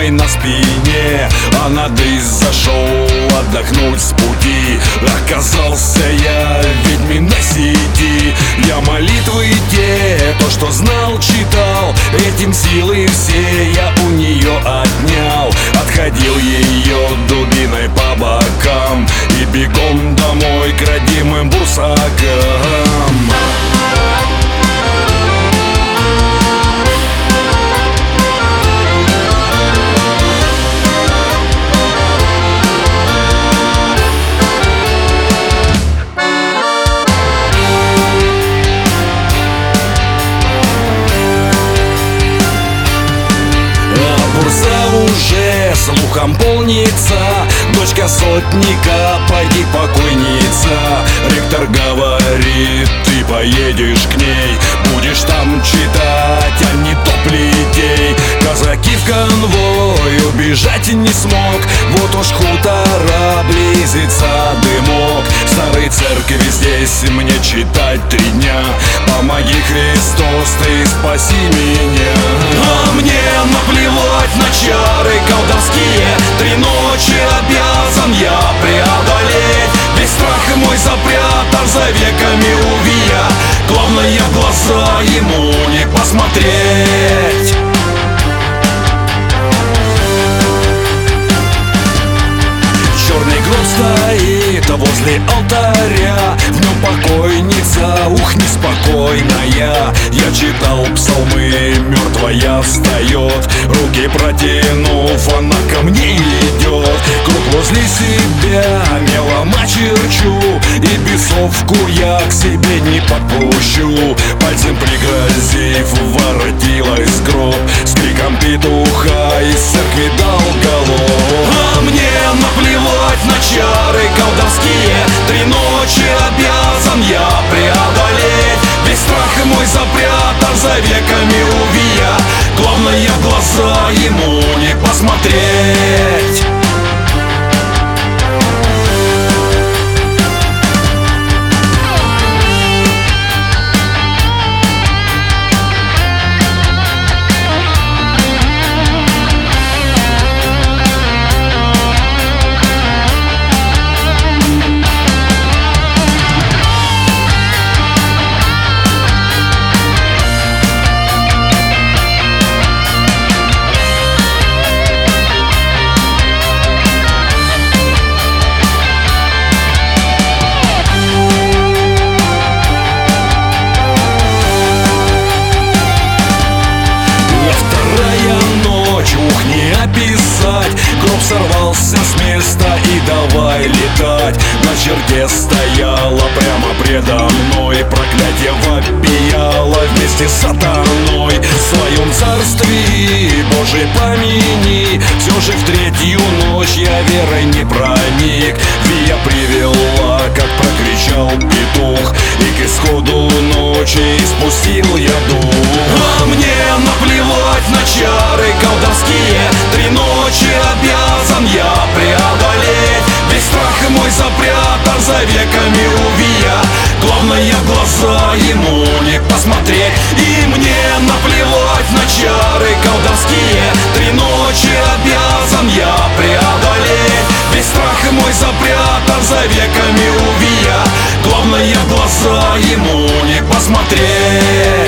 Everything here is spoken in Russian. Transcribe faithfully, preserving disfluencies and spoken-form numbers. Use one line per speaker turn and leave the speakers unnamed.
мной на спине, а надысь зашел отдохнуть с пути. Оказался я ведьминой сети, я молитвы те, то, что знал, читал, этим силы все я у нее отнял. Отходил ее дубиной по бокам и бегом домой к родимым бурсакам. Уже слухом полнится, дочка сотника, пойди покойница. Ректор говорит, ты поедешь к ней, будешь там читать, а не то плетей. Казаки в конвой убежать не смог, вот уж хутора близится дымок. В старой церкви здесь мне читать три дня, помоги, Христос, ты спаси меня. А мне наплевать на чары колдовские, три ночи обязан я преодолеть. Весь страх мой запрятан за веками увия, главное в глаза ему не посмотреть. Черный гроб стоит возле алтаря, в нем покойница, ух, неспокойная. Я читал псалмы, мертвая встает, руки протянув, она ко мне идет. Круг возле себя мелом очерчу, и бесовку я к себе не подпущу. Пальцем пригрозив, воротилась гроб, с криком петуха из церкви дал голов. А мне наплевать на чары колдовские, три ночи обязан я преодолеть. Весь страх мой запрятан за веками увия, главное в глаза ему не посмотреть. Гроб сорвался с места и давай летать. На черте стояла прямо предо мной, проклятие вопияло вместе с сатаной. В своем царстве Божий помяни, все же в третью ночь я верой не проник. Вия привела, как прокричал петух, и к исходу ночи спустил я дух. А мне наплевать на чары колдовские, три ночи обязан я преодолеть. Весь страх мой запрятан за веками увия, главное в глаза ему не посмотреть. И мне наплевать на чары колдовские, три ночи обязан я преодолеть. Весь страх мой запрятан за веками увия, главное в глаза ему не посмотреть.